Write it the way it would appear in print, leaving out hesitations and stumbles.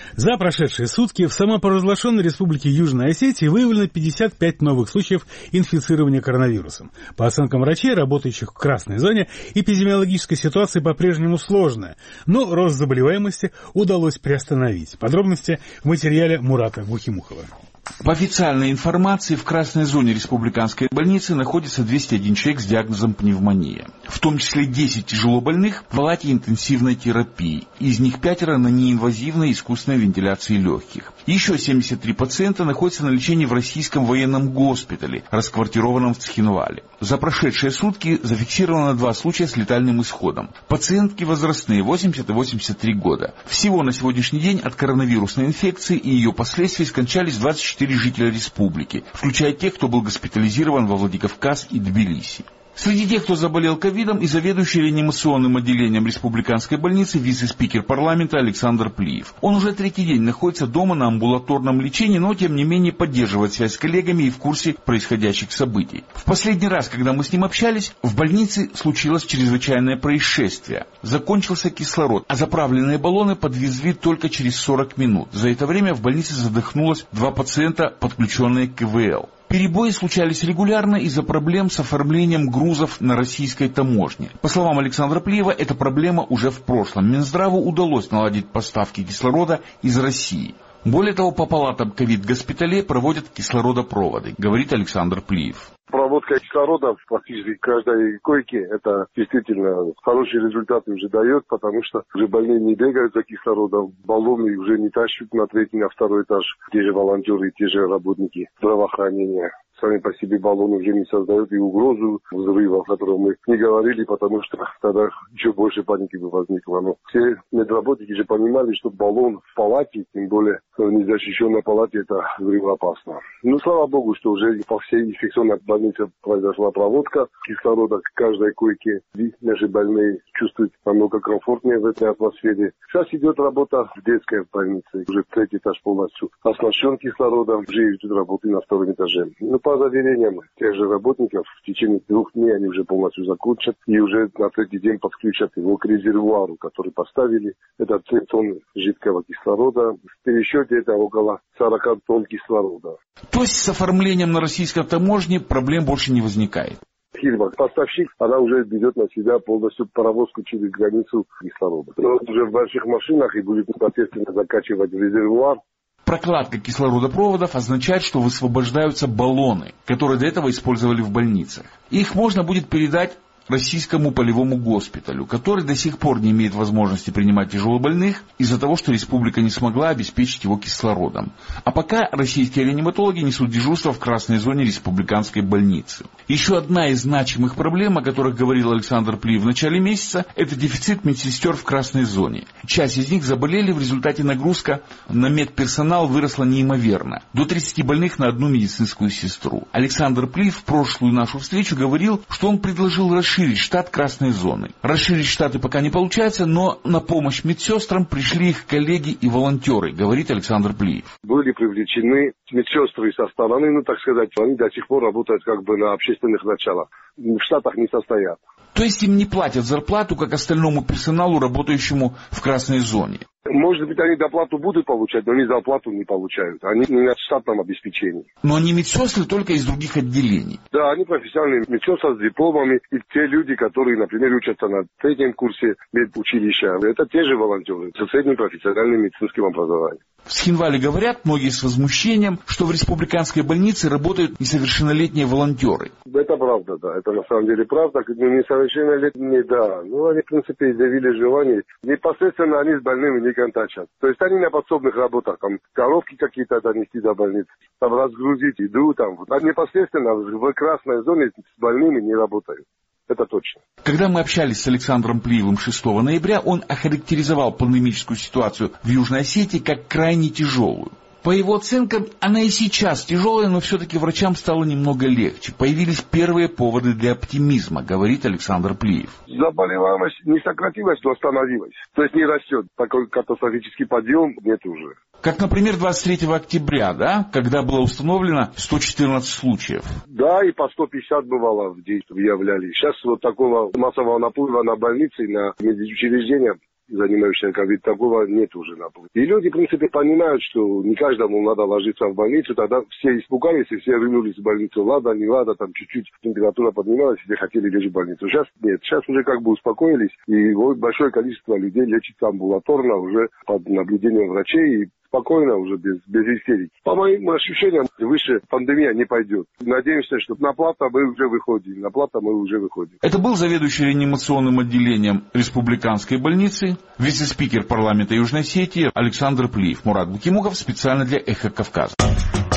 За прошедшие сутки в самопровозглашенной республике Южной Осетии выявлено 55 новых случаев инфицирования коронавирусом. По оценкам врачей, работающих в красной зоне, эпидемиологическая ситуация по-прежнему сложная, но рост заболеваемости удалось приостановить. Подробности в материале Мурата Гухимухова. По официальной информации, в красной зоне республиканской больницы находится 201 человек с диагнозом пневмония. В том числе 10 тяжело больных в палате интенсивной терапии. Из них 5 на неинвазивной искусственной вентиляции легких. Еще 73 пациента находятся на лечении в российском военном госпитале, расквартированном в Цхинвале. За прошедшие сутки зафиксировано 2 случая с летальным исходом. Пациентки возрастные 80 и 83 года. Всего на сегодняшний день от коронавирусной инфекции и ее последствий скончались 24 жителя республики, включая тех, кто был госпитализирован во Владикавказ и Тбилиси. Среди тех, кто заболел ковидом, и заведующий реанимационным отделением республиканской больницы вице-спикер парламента Александр Плиев. Он уже 3-й день находится дома на амбулаторном лечении, но тем не менее поддерживает связь с коллегами и в курсе происходящих событий. В последний раз, когда мы с ним общались, в больнице случилось чрезвычайное происшествие. Закончился кислород, а заправленные баллоны подвезли только через 40 минут. За это время в больнице задохнулось 2 пациента, подключенные к ИВЛ. Перебои случались регулярно из-за проблем с оформлением грузов на российской таможне. По словам Александра Плиева, эта проблема уже в прошлом. Минздраву удалось наладить поставки кислорода из России. Более того, по палатам ковид-госпиталей проводят кислородопроводы, говорит Александр Плиев. Проводка кислорода практически в каждой койке, это действительно хорошие результаты уже дает, потому что уже больные не бегают за кислородом, баллоны уже не тащат на 3-й, на 2-й этаж, те же волонтеры, те же работники здравоохранения. Сами по себе баллоны уже не создают и угрозу взрыва, о котором мы не говорили, потому что тогда еще больше паники бы возникло. Но все медработники же понимали, что баллон в палате, тем более в незащищенной палате, это взрывоопасно. Ну, слава богу, что уже по всей инфекционной больнице произошла проводка кислорода к каждой койке. И наши больные чувствуют намного комфортнее в этой атмосфере. Сейчас идет работа в детской больнице. Уже 3-й этаж полностью оснащен кислородом. Уже идут работы на 2-м этаже. По заверениям тех же работников, в течение 2 дней они уже полностью закончат и уже на 3-й день подключат его к резервуару, который поставили. Это 3 тонн жидкого кислорода. В пересчете это около 40 тонн кислорода. То есть с оформлением на российской таможне проблем больше не возникает? Фирма, поставщик, она уже берет на себя полностью паровозку через границу кислорода. Но уже в больших машинах и будет непосредственно закачивать в резервуар. Прокладка кислородопроводов означает, что высвобождаются баллоны, которые до этого использовали в больницах. Их можно будет передать российскому полевому госпиталю, который до сих пор не имеет возможности принимать тяжелобольных из-за того, что республика не смогла обеспечить его кислородом. А пока российские реаниматологи несут дежурство в красной зоне республиканской больницы. Еще одна из значимых проблем, о которых говорил Александр Плиев в начале месяца, это дефицит медсестер в красной зоне. Часть из них заболели, в результате нагрузка на медперсонал выросла неимоверно. До 30 больных на одну медицинскую сестру. Александр Плиев в прошлую нашу встречу говорил, что он предложил расширить штат красной зоны. Расширить штаты пока не получается, но на помощь медсестрам пришли их коллеги и волонтеры, говорит Александр Плиев. Были привлечены медсестры со стороны, ну так сказать, они до сих пор работают как бы на общественных началах. В штатах не состоят. То есть им не платят зарплату, как остальному персоналу, работающему в красной зоне? Может быть, они доплату будут получать, но они зарплату не получают. Они не на штатном обеспечении. Но они медсестры только из других отделений. Да, они профессиональные медсестры с дипломами. И те люди, которые, например, учатся на 3-м курсе медучилища, это те же волонтеры со средним профессиональным медицинским образованием. В Цхинвале говорят, многие с возмущением, что в республиканской больнице работают несовершеннолетние волонтеры. Это правда, да. Это на самом деле правда. Несовершеннолетние, да. Ну, они, в принципе, изъявили желание. Непосредственно они с больными не контачат. То есть они на подсобных работах, там, коровки какие-то донести до больницы, там, разгрузить еду, там. А непосредственно в красной зоне с больными не работают. Это точно. Когда мы общались с Александром Плиевым 6 ноября, он охарактеризовал пандемическую ситуацию в Южной Осетии как крайне тяжелую. По его оценкам, она и сейчас тяжелая, но все-таки врачам стало немного легче. Появились первые поводы для оптимизма, говорит Александр Плиев. Заболеваемость не сократилась, но остановилась. То есть не растет. Такой катастрофический подъем нет уже. Как, например, 23 октября, да, когда было установлено 114 случаев. Да, и по 150 бывало в день выявляли. Сейчас вот такого массового наплыва на больницы, на медучреждения занимающихся ковид, такого нет уже на пути. И люди, в принципе, понимают, что не каждому надо ложиться в больницу. Тогда все испугались и все рвнулись в больницу. Ладно, не ладно, там чуть-чуть температура поднималась, все хотели лечь в больницу. Сейчас нет. Сейчас уже как бы успокоились. И большое количество людей лечится амбулаторно уже под наблюдением врачей. И спокойно, уже без истерики. По моим ощущениям, выше пандемия не пойдет. Надеемся, что на плато мы уже выходим. Это был заведующий реанимационным отделением республиканской больницы, вице-спикер парламента Южной Осетии Александр Плиев. Мурат Букимуков специально для «Эхо Кавказа».